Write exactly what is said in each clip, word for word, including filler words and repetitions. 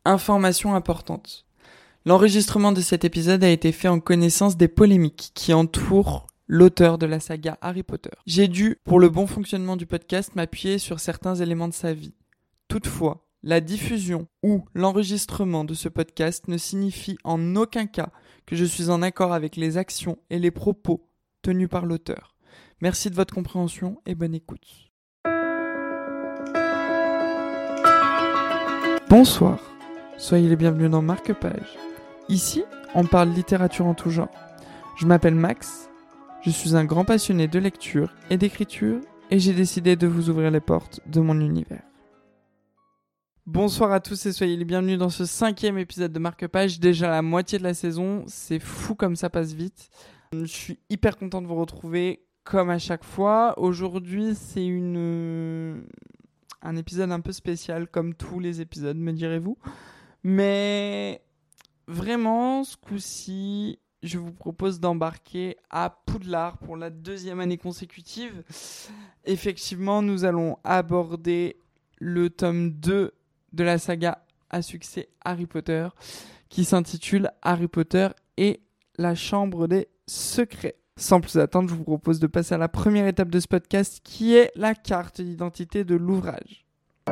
Information importante. L'enregistrement de cet épisode a été fait en connaissance des polémiques qui entourent l'auteur de la saga Harry Potter. J'ai dû, pour le bon fonctionnement du podcast, m'appuyer sur certains éléments de sa vie. Toutefois, la diffusion ou l'enregistrement de ce podcast ne signifie en aucun cas que je suis en accord avec les actions et les propos tenus par l'auteur. Merci de votre compréhension et bonne écoute. Bonsoir, soyez les bienvenus dans Marque-Page. Ici, on parle littérature en tout genre. Je m'appelle Max, je suis un grand passionné de lecture et d'écriture et j'ai décidé de vous ouvrir les portes de mon univers. Bonsoir à tous et soyez les bienvenus dans ce cinquième épisode de Marque-Page, déjà la moitié de la saison, c'est fou comme ça passe vite. Je suis hyper content de vous retrouver comme à chaque fois. Aujourd'hui, c'est une... un épisode un peu spécial comme tous les épisodes, me direz-vous. Mais vraiment, ce coup-ci, je vous propose d'embarquer à Poudlard pour la deuxième année consécutive. Effectivement, nous allons aborder le tome deux de la saga à succès Harry Potter, qui s'intitule Harry Potter et la Chambre des Secrets. Sans plus attendre, je vous propose de passer à la première étape de ce podcast, qui est la carte d'identité de l'ouvrage.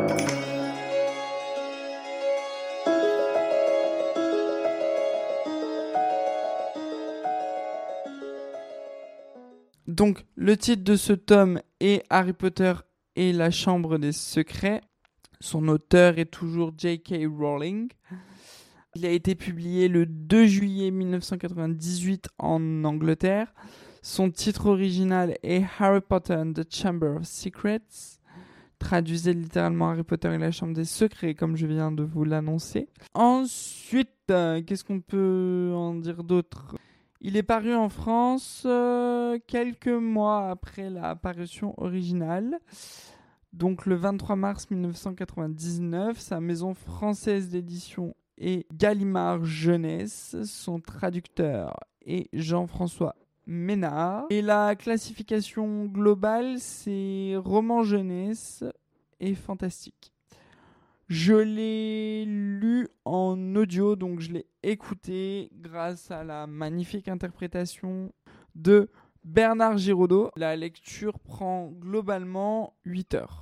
Donc, le titre de ce tome est Harry Potter et la Chambre des Secrets. Son auteur est toujours J K Rowling. Il a été publié le deux juillet dix-neuf cent quatre-vingt-dix-huit en Angleterre. Son titre original est Harry Potter and the Chamber of Secrets. Traduisez littéralement Harry Potter et la Chambre des Secrets, comme je viens de vous l'annoncer. Ensuite, euh, qu'est-ce qu'on peut en dire d'autre ? Il est paru en France euh, quelques mois après la parution originale. Donc le vingt-trois mars dix-neuf cent quatre-vingt-dix-neuf, sa maison française d'édition est Gallimard Jeunesse. Son traducteur est Jean-François Ménard. Et la classification globale, c'est roman jeunesse et fantastique. Je l'ai lu en audio, donc je l'ai écouté grâce à la magnifique interprétation de Bernard Giraudot. La lecture prend globalement huit heures.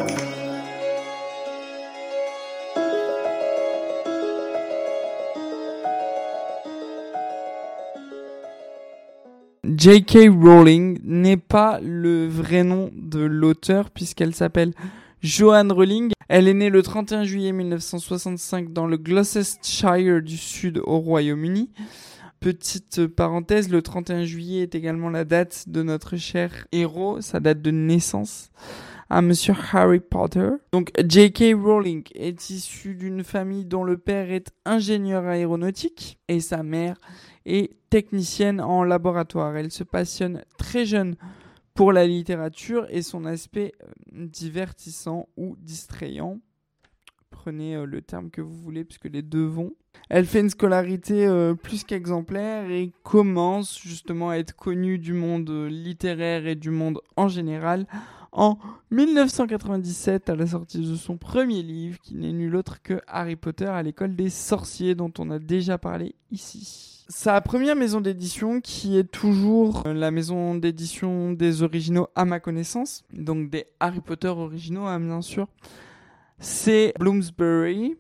J K Rowling n'est pas le vrai nom de l'auteur puisqu'elle s'appelle Joanne Rowling. Elle est née le trente et un juillet dix-neuf cent soixante-cinq dans le Gloucestershire du Sud au Royaume-Uni. Petite parenthèse, le trente et un juillet est également la date de notre cher héros, sa date de naissance, à Monsieur Harry Potter. Donc J K Rowling est issue d'une famille dont le père est ingénieur aéronautique et sa mère est technicienne en laboratoire. Elle se passionne très jeune pour la littérature et son aspect divertissant ou distrayant. Prenez euh, le terme que vous voulez puisque les deux vont. Elle fait une scolarité euh, plus qu'exemplaire et commence justement à être connue du monde littéraire et du monde en général en dix-neuf cent quatre-vingt-dix-sept à la sortie de son premier livre qui n'est nul autre que Harry Potter à l'école des sorciers dont on a déjà parlé ici. Sa première maison d'édition, qui est toujours la maison d'édition des originaux à ma connaissance, donc des Harry Potter originaux, hein, bien sûr, c'est Bloomsbury.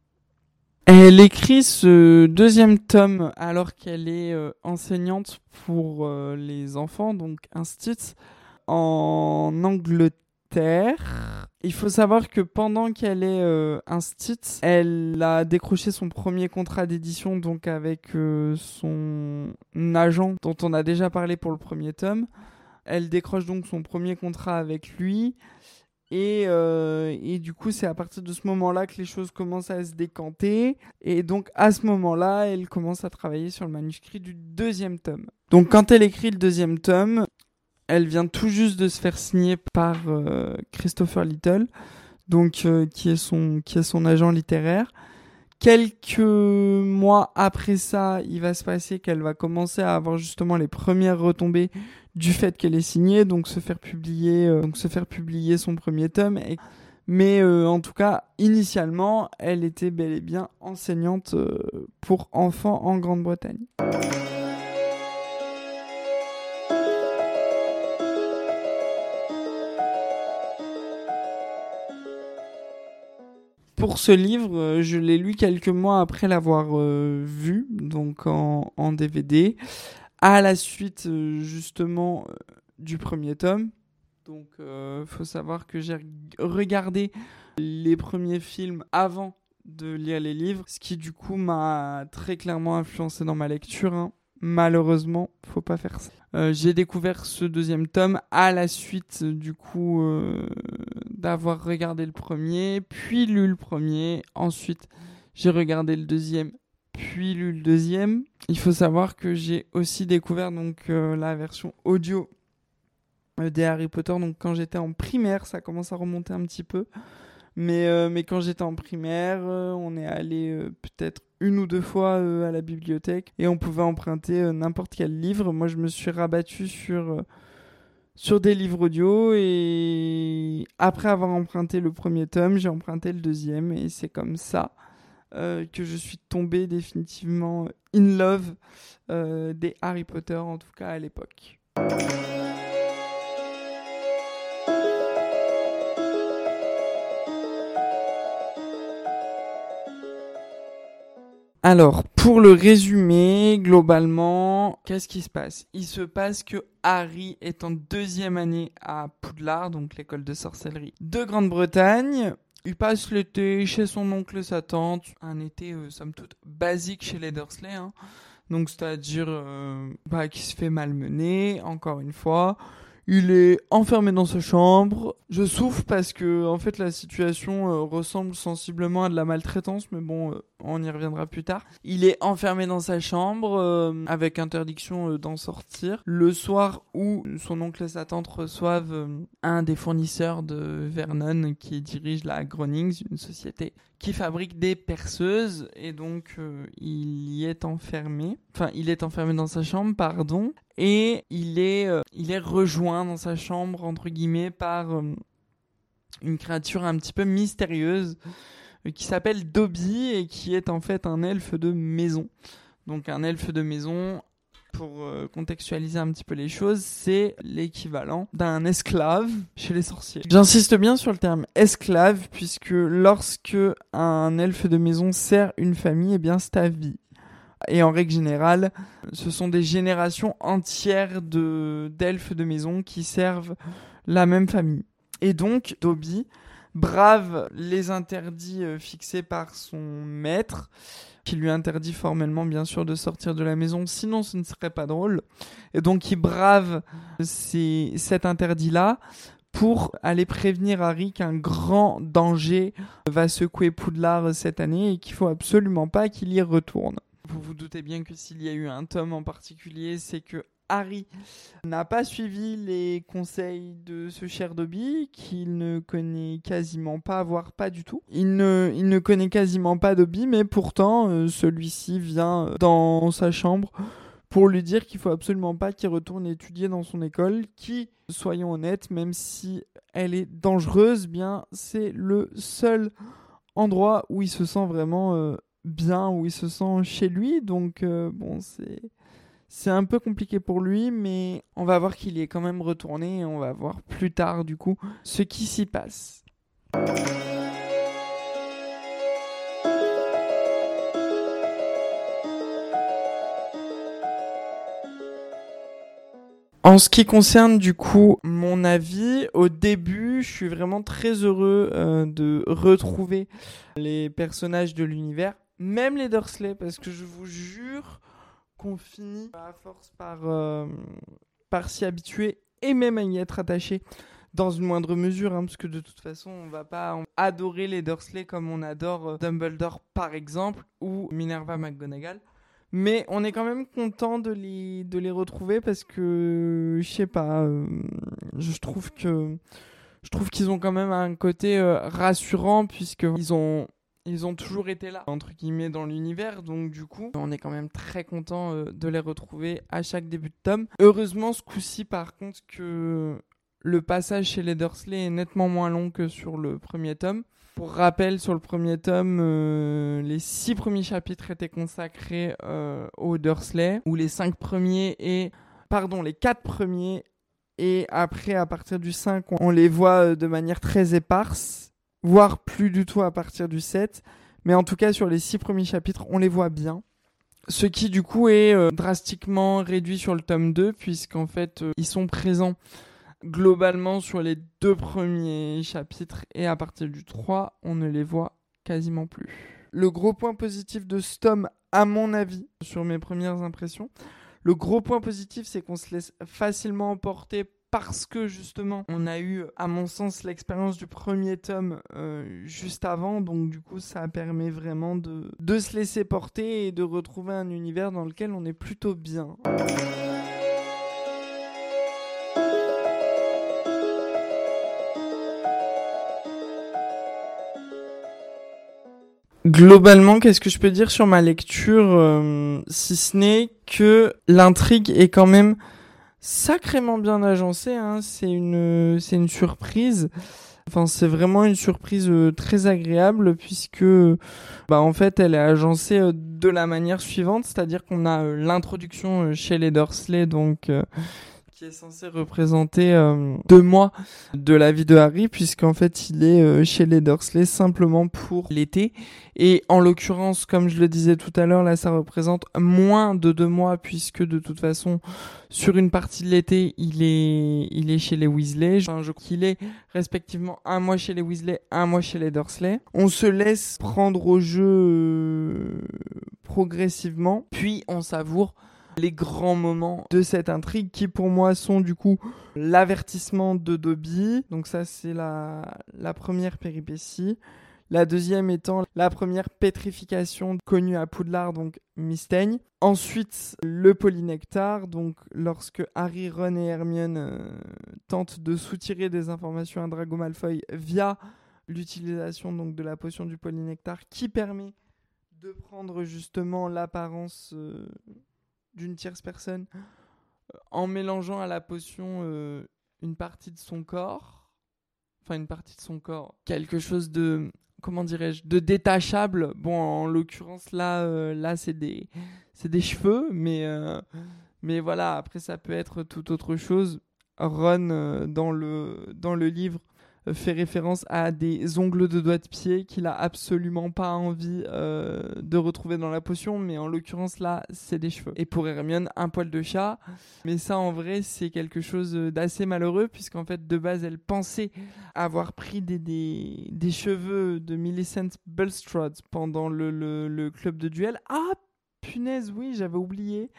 Elle écrit ce deuxième tome alors qu'elle est euh, enseignante pour euh, les enfants, donc instit, en Angleterre. Il faut savoir que pendant qu'elle est euh, instit, elle a décroché son premier contrat d'édition donc avec euh, son agent dont on a déjà parlé pour le premier tome. Elle décroche donc son premier contrat avec lui et, euh, et du coup c'est à partir de ce moment-là que les choses commencent à se décanter et donc à ce moment-là elle commence à travailler sur le manuscrit du deuxième tome. Donc quand elle écrit le deuxième tome, elle vient tout juste de se faire signer par euh, Christopher Little, donc euh, qui est son qui est son agent littéraire. Quelques mois après ça, il va se passer qu'elle va commencer à avoir justement les premières retombées du fait qu'elle est signée, donc se faire publier, euh, donc se faire publier son premier tome. Et Mais euh, en tout cas, initialement, elle était bel et bien enseignante euh, pour enfants en Grande-Bretagne. Pour ce livre, je l'ai lu quelques mois après l'avoir euh, vu, donc en, en D V D, à la suite euh, justement euh, du premier tome. Donc, il euh, faut savoir que j'ai regardé les premiers films avant de lire les livres, ce qui du coup m'a très clairement influencé dans ma lecture. Hein. Malheureusement, faut pas faire ça. Euh, j'ai découvert ce deuxième tome à la suite du coup euh, d'avoir regardé le premier, puis lu le premier. Ensuite, j'ai regardé le deuxième, puis lu le deuxième. Il faut savoir que j'ai aussi découvert donc euh, la version audio euh, des Harry Potter. Donc quand j'étais en primaire, ça commence à remonter un petit peu. Mais, euh, mais quand j'étais en primaire, euh, on est allé euh, peut-être une ou deux fois euh, à la bibliothèque et on pouvait emprunter euh, n'importe quel livre. Moi, je me suis rabattu sur, euh, sur des livres audio et après avoir emprunté le premier tome, j'ai emprunté le deuxième et c'est comme ça euh, que je suis tombé définitivement in love euh, des Harry Potter, en tout cas à l'époque. Alors, pour le résumer, globalement, qu'est-ce qui se passe ? Il se passe que Harry est en deuxième année à Poudlard, donc l'école de sorcellerie de Grande-Bretagne. Il passe l'été chez son oncle et sa tante, un été, euh, somme toute, basique chez les Dursley, hein. Donc c'est-à-dire euh, bah, qu'il se fait malmener, encore une fois. Il est enfermé dans sa chambre. Je souffre parce que en fait la situation euh, ressemble sensiblement à de la maltraitance, mais bon, euh, on y reviendra plus tard. Il est enfermé dans sa chambre euh, avec interdiction euh, d'en sortir. Le soir où son oncle et sa tante reçoivent euh, un des fournisseurs de Vernon qui dirige la Groenings, une société qui fabrique des perceuses, et donc euh, il y est enfermé. Enfin, il est enfermé dans sa chambre, pardon. Et il est, euh, il est rejoint dans sa chambre, entre guillemets, par euh, une créature un petit peu mystérieuse euh, qui s'appelle Dobby et qui est en fait un elfe de maison. Donc un elfe de maison, pour euh, contextualiser un petit peu les choses, c'est l'équivalent d'un esclave chez les sorciers. J'insiste bien sur le terme esclave, puisque lorsque un elfe de maison sert une famille, eh bien c'est à vie. Et en règle générale, ce sont des générations entières de, d'elfes de maison qui servent la même famille. Et donc, Dobby brave les interdits euh, fixés par son maître, qui lui interdit formellement, bien sûr, de sortir de la maison, sinon ce ne serait pas drôle. Et donc, il brave ces, cet interdit-là pour aller prévenir Harry qu'un grand danger va secouer Poudlard cette année et qu'il ne faut absolument pas qu'il y retourne. Vous vous doutez bien que s'il y a eu un tome en particulier, c'est que Harry n'a pas suivi les conseils de ce cher Dobby, qu'il ne connaît quasiment pas, voire pas du tout. Il ne, il ne connaît quasiment pas Dobby, mais pourtant, euh, celui-ci vient dans sa chambre pour lui dire qu'il faut absolument pas qu'il retourne étudier dans son école, qui, soyons honnêtes, même si elle est dangereuse, bien, c'est le seul endroit où il se sent vraiment... Euh, bien, où il se sent chez lui, donc euh, bon, c'est c'est un peu compliqué pour lui, mais on va voir qu'il y est quand même retourné et on va voir plus tard du coup ce qui s'y passe. En ce qui concerne du coup mon avis, au début, je suis vraiment très heureux euh, de retrouver les personnages de l'univers. Même les Dursley, parce que je vous jure qu'on finit à force par, euh, par s'y habituer et même à y être attaché dans une moindre mesure, hein, parce que de toute façon, on va pas adorer les Dursley comme on adore euh, Dumbledore par exemple, ou Minerva McGonagall. Mais on est quand même content de les, de les retrouver parce que, je sais pas, euh, je trouve que je trouve qu'ils ont quand même un côté euh, rassurant puisqu'ils ont... Ils ont toujours été là, entre guillemets, dans l'univers. Donc, du coup, on est quand même très content euh, de les retrouver à chaque début de tome. Heureusement, ce coup-ci, par contre, que le passage chez les Dursley est nettement moins long que sur le premier tome. Pour rappel, sur le premier tome, euh, les six premiers chapitres étaient consacrés euh, aux Dursley, ou les cinq premiers et... Pardon, les quatre premiers, et après, à partir du cinq, on, on les voit de manière très éparse, voire plus du tout à partir du sept. Mais en tout cas, sur les six premiers chapitres, on les voit bien. Ce qui, du coup, est euh, drastiquement réduit sur le tome deux, puisqu'en fait, euh, ils sont présents globalement sur les deux premiers chapitres, et à partir du trois, on ne les voit quasiment plus. Le gros point positif de ce tome, à mon avis, sur mes premières impressions, le gros point positif, c'est qu'on se laisse facilement emporter parce que justement, on a eu, à mon sens, l'expérience du premier tome euh, juste avant. Donc du coup, ça permet vraiment de, de se laisser porter et de retrouver un univers dans lequel on est plutôt bien. Globalement, qu'est-ce que je peux dire sur ma lecture, euh, si ce n'est que l'intrigue est quand même sacrément bien agencée, hein. C'est une, c'est une surprise. Enfin, c'est vraiment une surprise euh, très agréable puisque, bah, en fait, elle est agencée euh, de la manière suivante, c'est-à-dire qu'on a euh, l'introduction euh, chez les Dursley, donc euh, qui est censé représenter euh, deux mois de la vie de Harry, puisqu'en fait il est euh, chez les Dursley simplement pour l'été. Et en l'occurrence, comme je le disais tout à l'heure, là ça représente moins de deux mois, puisque de toute façon, sur une partie de l'été, il est, il est chez les Weasley. Enfin, je crois qu'il est respectivement un mois chez les Weasley, un mois chez les Dursley. On se laisse prendre au jeu euh, progressivement, puis on savoure les grands moments de cette intrigue qui pour moi sont du coup l'avertissement de Dobby, donc ça c'est la, la première péripétie. La deuxième étant la première pétrification connue à Poudlard, donc Mystaigne. Ensuite, le polynectar, donc lorsque Harry, Ron et Hermione euh, tentent de soutirer des informations à Drago Malfoy via l'utilisation donc de la potion du polynectar qui permet de prendre justement l'apparence euh, d'une tierce personne euh, en mélangeant à la potion euh, une partie de son corps, enfin une partie de son corps, quelque chose de, comment dirais-je, de détachable. Bon, en l'occurrence là, euh, là c'est des, c'est des cheveux, mais euh, mais voilà, après ça peut être tout autre chose. Ron euh, dans le dans le livre fait référence à des ongles de doigts de pied qu'il a absolument pas envie euh, de retrouver dans la potion, mais en l'occurrence là c'est des cheveux. Et pour Hermione, un poil de chat, mais ça en vrai c'est quelque chose d'assez malheureux, puisqu'en fait de base elle pensait avoir pris des, des, des cheveux de Millicent Bulstrode pendant le, le, le club de duel. Ah punaise, oui, j'avais oublié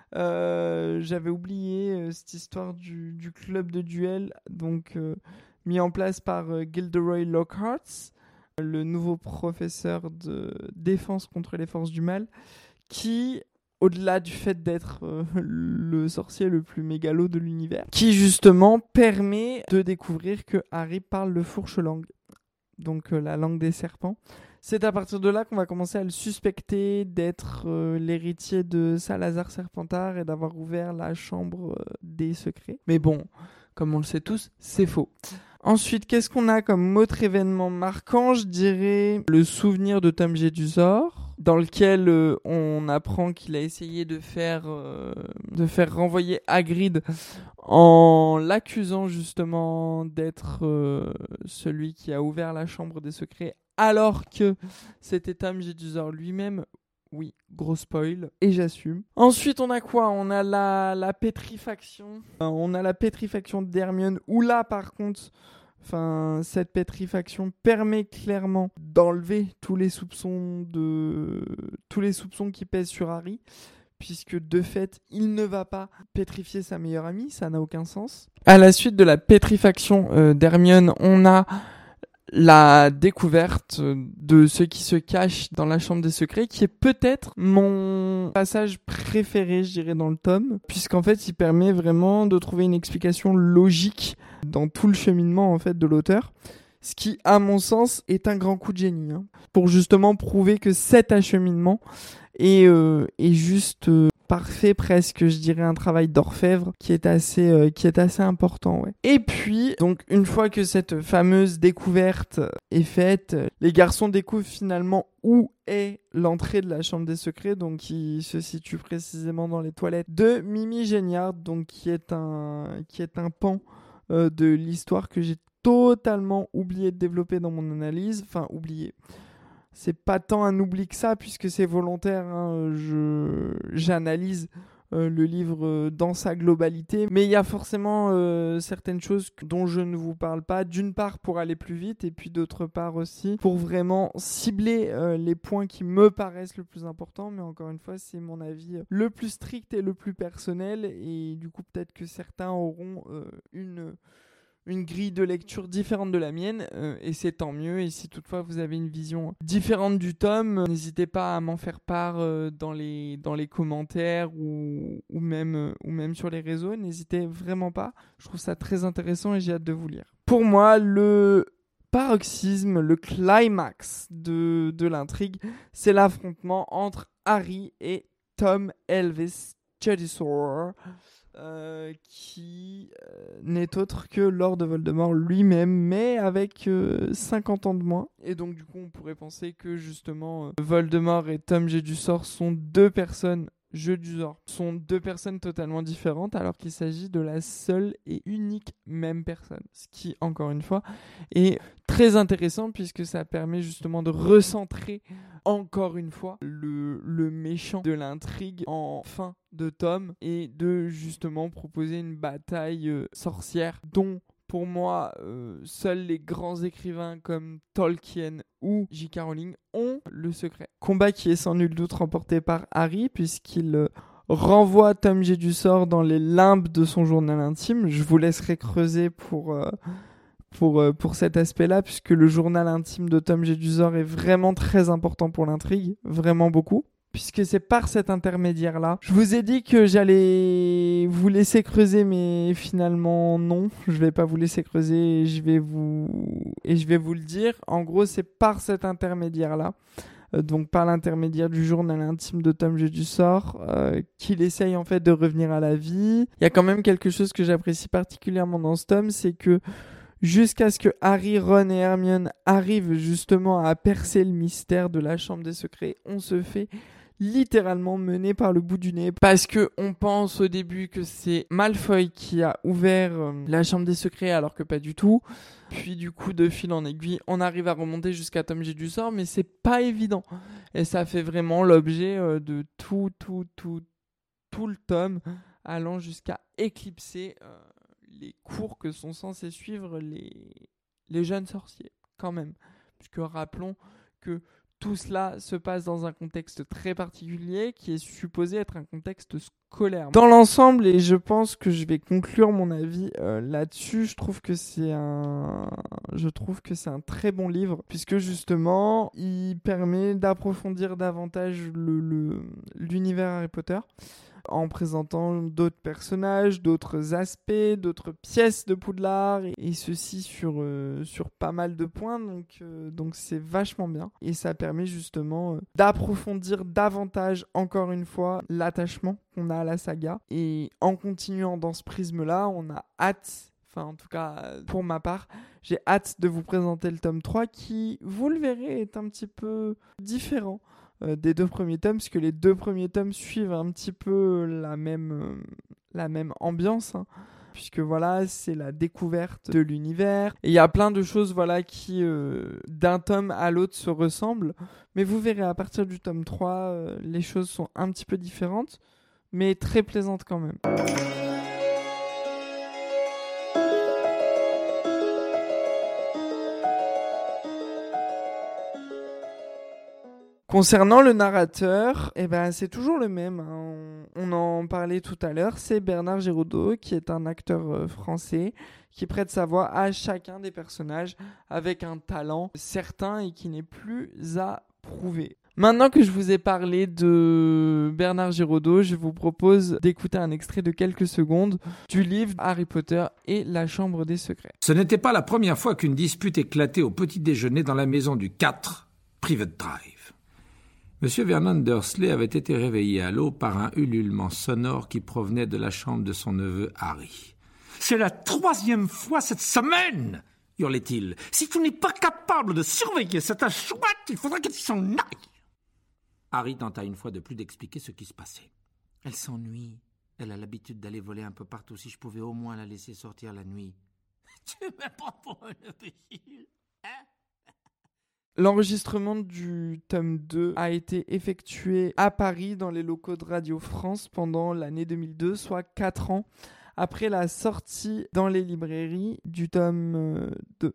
euh, j'avais oublié euh, cette histoire du, du club de duel, donc euh, mis en place par euh, Gilderoy Lockhart, le nouveau professeur de défense contre les forces du mal, qui, au-delà du fait d'être euh, le sorcier le plus mégalo de l'univers, qui justement permet de découvrir que Harry parle le fourche-langue, donc euh, la langue des serpents. C'est à partir de là qu'on va commencer à le suspecter d'être euh, l'héritier de Salazar Serpentard et d'avoir ouvert la chambre euh, des secrets. Mais bon, comme on le sait tous, c'est faux. Ensuite, qu'est-ce qu'on a comme autre événement marquant ? Je dirais le souvenir de Tom Jedusor, dans lequel euh, on apprend qu'il a essayé de faire, euh, de faire renvoyer Hagrid en l'accusant justement d'être euh, celui qui a ouvert la chambre des secrets, alors que c'était Tom Jedusor lui-même. Oui, gros spoil, et j'assume. Ensuite, on a quoi ? On a la, la pétrifaction. Euh, on a la pétrifaction d'Hermione, où là, par contre, enfin, cette pétrifaction permet clairement d'enlever tous les soupçons de tous les soupçons qui pèsent sur Harry, puisque de fait, il ne va pas pétrifier sa meilleure amie, ça n'a aucun sens. À la suite de la pétrifaction euh, d'Hermione, on a la découverte de ce qui se cache dans la chambre des secrets, qui est peut-être mon passage préféré, je dirais, dans le tome, puisqu'en fait, il permet vraiment de trouver une explication logique dans tout le cheminement en fait de l'auteur, ce qui, à mon sens, est un grand coup de génie, hein, pour justement prouver que cet acheminement est, euh, est juste euh, parfait, presque, je dirais un travail d'orfèvre qui est assez, euh, qui est assez important. Ouais. Et puis, donc une fois que cette fameuse découverte est faite, les garçons découvrent finalement où est l'entrée de la chambre des secrets, donc qui se situe précisément dans les toilettes de Mimi Géniard, donc qui est un, qui est un pan euh, de l'histoire que j'ai totalement oublié de développer dans mon analyse, enfin oublié. C'est pas tant un oubli que ça, puisque c'est volontaire. Hein. Je, j'analyse euh, le livre euh, dans sa globalité. Mais il y a forcément euh, certaines choses dont je ne vous parle pas. D'une part, pour aller plus vite, et puis d'autre part aussi, pour vraiment cibler euh, les points qui me paraissent le plus importants. Mais encore une fois, c'est mon avis le plus strict et le plus personnel. Et du coup, peut-être que certains auront euh, une... une grille de lecture différente de la mienne, euh, et c'est tant mieux. Et si toutefois vous avez une vision différente du tome, euh, n'hésitez pas à m'en faire part euh, dans, les, dans les commentaires ou, ou, même, euh, ou même sur les réseaux. N'hésitez vraiment pas. Je trouve ça très intéressant et j'ai hâte de vous lire. Pour moi, le paroxysme, le climax de, de l'intrigue, c'est l'affrontement entre Harry et Tom Elvis Jedusor. Euh, qui euh, n'est autre que Lord Voldemort lui-même, mais avec euh, cinquante ans de moins. Et donc du coup on pourrait penser que justement euh, Voldemort et Tom Jedusor sont deux personnes Jedusor sont deux personnes totalement différentes, alors qu'il s'agit de la seule et unique même personne. Ce qui, encore une fois, est très intéressant, puisque ça permet justement de recentrer encore une fois le, le méchant de l'intrigue en fin de tome, et de justement proposer une bataille euh, sorcière dont, pour moi, euh, seuls les grands écrivains comme Tolkien ou J K. Rowling ont le secret. Combat qui est sans nul doute remporté par Harry, puisqu'il euh, renvoie Tom Jedusor dans les limbes de son journal intime. Je vous laisserai creuser pour, euh, pour, euh, pour cet aspect-là, puisque le journal intime de Tom Jedusor est vraiment très important pour l'intrigue, vraiment beaucoup. Puisque c'est par cet intermédiaire-là. Je vous ai dit que j'allais vous laisser creuser, mais finalement non, je vais pas vous laisser creuser et je vais vous, et je vais vous le dire. En gros, c'est par cet intermédiaire-là, euh, donc par l'intermédiaire du journal intime de Tom Jedusor, euh, qu'il essaye en fait de revenir à la vie. Il y a quand même quelque chose que j'apprécie particulièrement dans ce tome, c'est que jusqu'à ce que Harry, Ron et Hermione arrivent justement à percer le mystère de la chambre des secrets, on se fait littéralement mené par le bout du nez, parce que on pense au début que c'est Malfoy qui a ouvert euh, la chambre des secrets, alors que pas du tout. Puis du coup, de fil en aiguille, on arrive à remonter jusqu'à Tom Jedusor, mais c'est pas évident. Et ça fait vraiment l'objet euh, de tout, tout, tout, tout le tome, allant jusqu'à éclipser euh, les cours que sont censés suivre les, les jeunes sorciers, quand même. Puisque rappelons que tout cela se passe dans un contexte très particulier qui est supposé être un contexte scolaire. Dans l'ensemble, et je pense que je vais conclure mon avis euh, là-dessus, je trouve que c'est un, je trouve que c'est un très bon livre, puisque justement, il permet d'approfondir davantage le, le, l'univers Harry Potter, en présentant d'autres personnages, d'autres aspects, d'autres pièces de Poudlard, et, et ceci sur, euh, sur pas mal de points, donc, euh, donc c'est vachement bien. Et ça permet justement euh, d'approfondir davantage, encore une fois, l'attachement qu'on a à la saga. Et en continuant dans ce prisme-là, on a hâte, enfin en tout cas pour ma part, j'ai hâte de vous présenter le tome trois qui, vous le verrez, est un petit peu différent des deux premiers tomes, parce que les deux premiers tomes suivent un petit peu la même, euh, la même ambiance, hein, puisque voilà, c'est la découverte de l'univers, et il y a plein de choses voilà, qui, euh, d'un tome à l'autre, se ressemblent, mais vous verrez, à partir du tome trois, euh, les choses sont un petit peu différentes, mais très plaisantes quand même. Concernant le narrateur, eh ben, c'est toujours le même. Hein. On, on en parlait tout à l'heure. C'est Bernard Giraudot, qui est un acteur euh, français, qui prête sa voix à chacun des personnages avec un talent certain et qui n'est plus à prouver. Maintenant que je vous ai parlé de Bernard Giraudot, je vous propose d'écouter un extrait de quelques secondes du livre Harry Potter et la Chambre des Secrets. Ce n'était pas la première fois qu'une dispute éclatait au petit déjeuner dans la maison du quatre, Privet Drive. Monsieur Vernon Dursley avait été réveillé à l'aube par un ululement sonore qui provenait de la chambre de son neveu Harry. « C'est la troisième fois cette semaine !» hurlait-il. « Si tu n'es pas capable de surveiller cette chouette, il faudra qu'elle s'en aille !» Harry tenta une fois de plus d'expliquer ce qui se passait. « Elle s'ennuie. Elle a l'habitude d'aller voler un peu partout. Si je pouvais au moins la laisser sortir la nuit. »« Tu me prends pour un imbécile, hein ?» L'enregistrement du tome deux a été effectué à Paris dans les locaux de Radio France pendant l'année deux mille deux, soit quatre ans après la sortie dans les librairies du tome deux.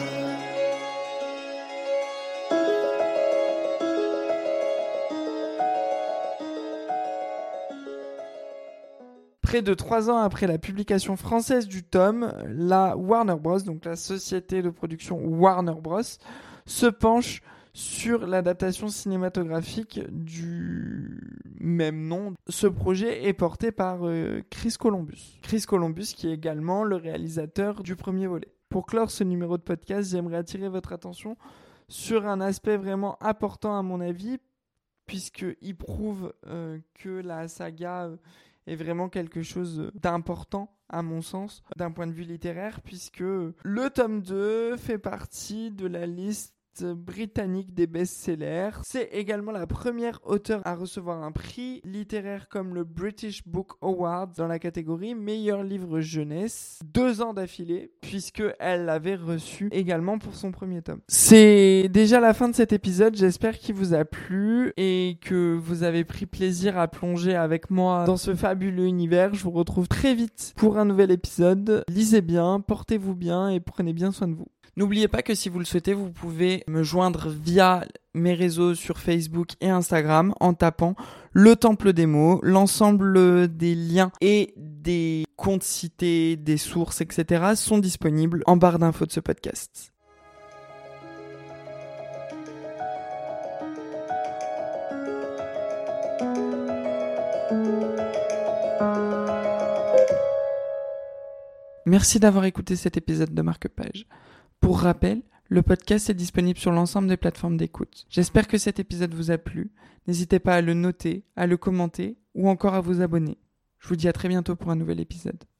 Près de trois ans après la publication française du tome, la Warner Bros, donc la société de production Warner Bros, se penche sur l'adaptation cinématographique du même nom. Ce projet est porté par euh, Chris Columbus. Chris Columbus qui est également le réalisateur du premier volet. Pour clore ce numéro de podcast, j'aimerais attirer votre attention sur un aspect vraiment important à mon avis, puisqu'il prouve euh, que la saga euh, est vraiment quelque chose d'important à mon sens, d'un point de vue littéraire, puisque le tome deux fait partie de la liste britannique des best-sellers. C'est également la première auteure à recevoir un prix littéraire comme le British Book Award dans la catégorie meilleur livre jeunesse, deux ans d'affilée, puisqu'elle l'avait reçu également pour son premier tome. C'est déjà la fin de cet épisode, j'espère qu'il vous a plu et que vous avez pris plaisir à plonger avec moi dans ce fabuleux univers. Je vous retrouve très vite pour un nouvel épisode. Lisez bien, portez-vous bien et prenez bien soin de vous. N'oubliez pas que si vous le souhaitez, vous pouvez me joindre via mes réseaux sur Facebook et Instagram en tapant le Temple des mots. L'ensemble des liens et des comptes cités, des sources, et cetera sont disponibles en barre d'infos de ce podcast. Merci d'avoir écouté cet épisode de Marque-Page. Pour rappel, le podcast est disponible sur l'ensemble des plateformes d'écoute. J'espère que cet épisode vous a plu. N'hésitez pas à le noter, à le commenter ou encore à vous abonner. Je vous dis à très bientôt pour un nouvel épisode.